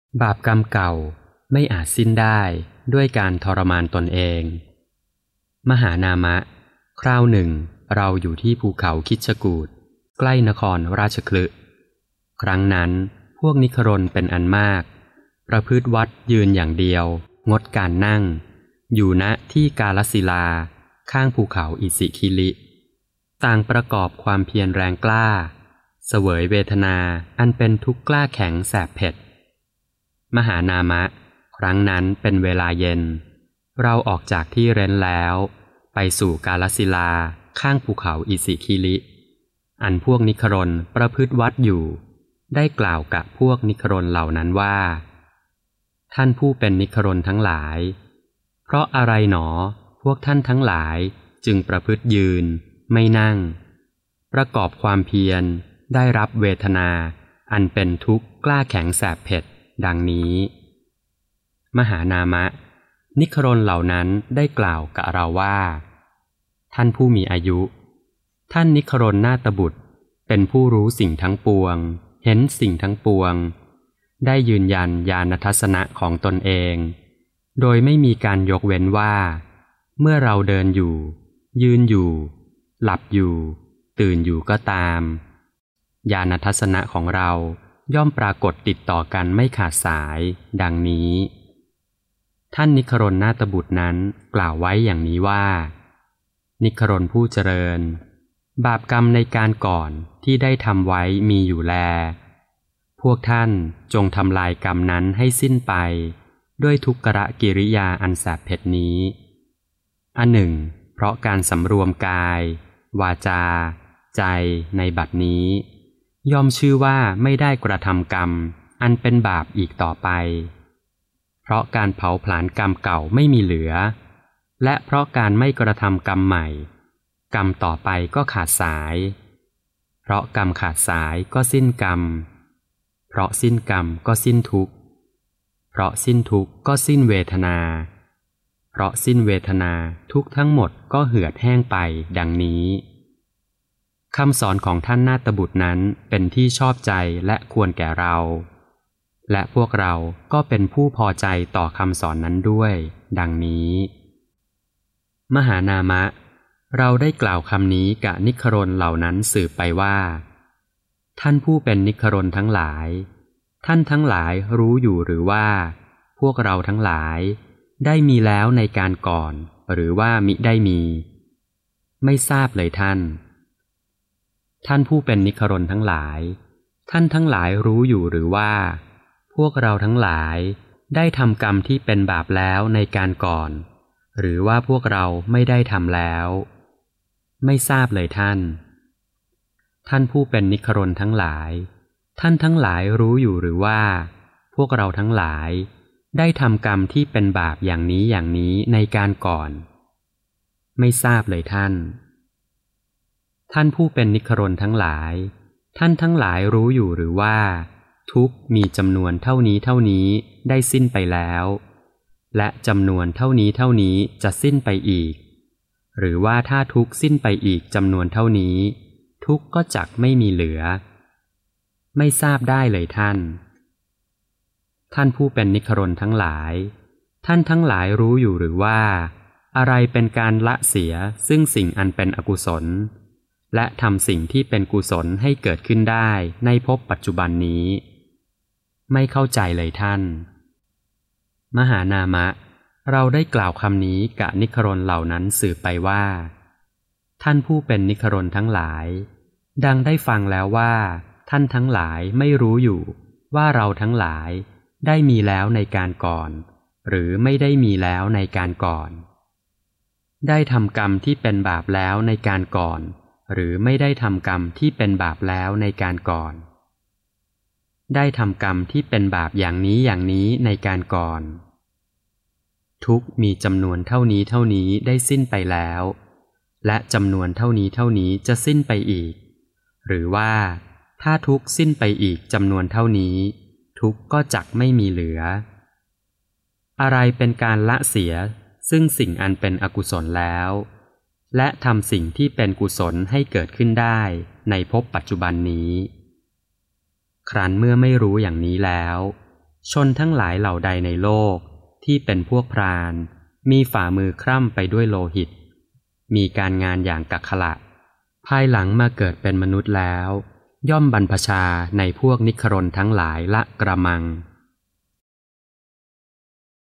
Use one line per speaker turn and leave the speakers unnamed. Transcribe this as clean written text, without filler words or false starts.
บาปกรรมเก่าไม่อาจสิ้นได้ด้วยการทรมานตนเองมหานามะคราวหนึ่งเราอยู่ที่ภูเขาคิชกูฏใกล้นครราชคฤห์ครั้งนั้นพวกนิครนเป็นอันมากประพฤติวัดยืนอย่างเดียวงดการนั่งอยู่ณที่กาลศิลาข้างภูเขาอิสิคิลิต่างประกอบความเพียรแรงกล้าเสวยเวทนาอันเป็นทุกข์กล้าแข็งแสบเผ็ดมหานามะครั้งนั้นเป็นเวลาเย็นเราออกจากที่เร้นแล้วไปสู่กาลศิลาข้างภูเขาอิสิคิลิอันพวกนิครนประพฤติวัดอยู่ได้กล่าวกับพวกนิครนเหล่านั้นว่าท่านผู้เป็นนิครนทั้งหลายเพราะอะไรหนอพวกท่านทั้งหลายจึงประพฤติยืนไม่นั่งประกอบความเพียรได้รับเวทนาอันเป็นทุกข์กล้าแข็งแสบเผ็ดดังนี้มหานามะนิครนเหล่านั้นได้กล่าวกับเราว่าท่านผู้มีอายุท่านนิครนนาตบุตรเป็นผู้รู้สิ่งทั้งปวงเห็นสิ่งทั้งปวงได้ยืนยันญาณทัศนะของตนเองโดยไม่มีการยกเว้นว่าเมื่อเราเดินอยู่ยืนอยู่หลับอยู่ตื่นอยู่ก็ตามญาณทัศนะของเราย่อมปรากฏติดต่อกันไม่ขาดสายดังนี้ท่านนิครนนาตบุตรนั้นกล่าวไว้อย่างนี้ว่านิครนผู้เจริญบาปกรรมในการก่อนที่ได้ทำไว้มีอยู่แลพวกท่านจงทำลายกรรมนั้นให้สิ้นไปด้วยทุกขกิริยาอันแสบเผ็ดนี้อันหนึ่งเพราะการสำรวมกายวาจาใจในบัดนี้ย่อมชื่อว่าไม่ได้กระทำกรรมอันเป็นบาปอีกต่อไปเพราะการเผาผลาญกรรมเก่าไม่มีเหลือและเพราะการไม่กระทำกรรมใหม่กรรมต่อไปก็ขาดสายเพราะกรรมขาดสายก็สิ้นกรรมเพราะสิ้นกรรมก็สิ้นทุกข์เพราะสิ้นทุกข์ก็สิ้นเวทนาเพราะสิ้นเวทนาทุกข์ทั้งหมดก็เหือดแห้งไปดังนี้คำสอนของท่านนาตบุตรนั้นเป็นที่ชอบใจและควรแก่เราและพวกเราก็เป็นผู้พอใจต่อคำสอนนั้นด้วยดังนี้มหานามะเราได้กล่าวคำนี้กับนิครนเหล่านั้นสืบไปว่าท่านผู้เป็นนิครนทั้งหลายท่านทั้งหลายรู้อยู่หรือว่าพวกเราทั้งหลายได้มีแล้วในการก่อนหรือว่ามิได้มีไม่ทราบเลยท่านผู้เป็นนิครนทั้งหลายท่านทั้งหลายรู้อยู่หรือว่าพวกเราทั้งหลายได้ทำกรรมที่เป็นบาปแล้วในการก่อนหรือว่าพวกเราไม่ได้ทำแล้วไม่ทราบเลยท่านผู้เป็นนิครนทั้งหลายท่านทั้งหลายรู้อยู่หรือว่าพวกเราทั้งหลายได้ทำกรรมที่เป็นบาปอย่างนี้อย่างนี้ในการก่อนไม่ทราบเลยท่านผู้เป็นนิครนทั้งหลายท่านทั้งหลายรู้อยู่หรือว่าทุกข์มีจำนวนเท่านี้เท่านี้ได้สิ้นไปแล้วและจำนวนเท่านี้เท่านี้จะสิ้นไปอีกหรือว่าถ้าทุกข์สิ้นไปอีกจำนวนเท่านี้ทุกข์ก็จักไม่มีเหลือไม่ทราบได้เลยท่านผู้เป็นนิครนทั้งหลายท่านทั้งหลายรู้อยู่หรือว่าอะไรเป็นการละเสียซึ่งสิ่งอันเป็นอกุศลและทำสิ่งที่เป็นกุศลให้เกิดขึ้นได้ในภพปัจจุบันนี้ไม่เข้าใจเลยท่านมหานามะเราได้กล่าวคำนี้กับนิครนเหล่านั้นสืบไปว่าท่านผู้เป็นนิครนทั้งหลายดังได้ฟังแล้วว่าท่านทั้งหลายไม่รู้อยู่ว่าเราทั้งหลายได้มีแล้วในการก่อนหรือไม่ได้มีแล้วในการก่อนได้ทำกรรมที่เป็นบาปแล้วในการก่อนหรือไม่ได้ทำกรรมที่เป็นบาปแล้วในการก่อนได้ทำกรรมที่เป็นบาปอย่างนี้อย่างนี้ในการก่อนทุกข์มีจำนวนเท่านี้เท่านี้ได้สิ้นไปแล้วและจำนวนเท่านี้เท่านี้จะสิ้นไปอีกหรือว่าถ้าทุกข์สิ้นไปอีกจำนวนเท่านี้ทุกข์ก็จักไม่มีเหลืออะไรเป็นการละเสียซึ่งสิ่งอันเป็นอกุศลแล้วและทำสิ่งที่เป็นกุศลให้เกิดขึ้นได้ในภพปัจจุบันนี้ครั้นเมื่อไม่รู้อย่างนี้แล้วชนทั้งหลายเหล่าใดในโลกที่เป็นพวกพราหมณ์มีฝ่ามือคร่ำไปด้วยโลหิตมีการงานอย่างกักขละภายหลังมาเกิดเป็นมนุษย์แล้วย่อมบรรพชาในพวกนิครนทั้งหลายละกระมัง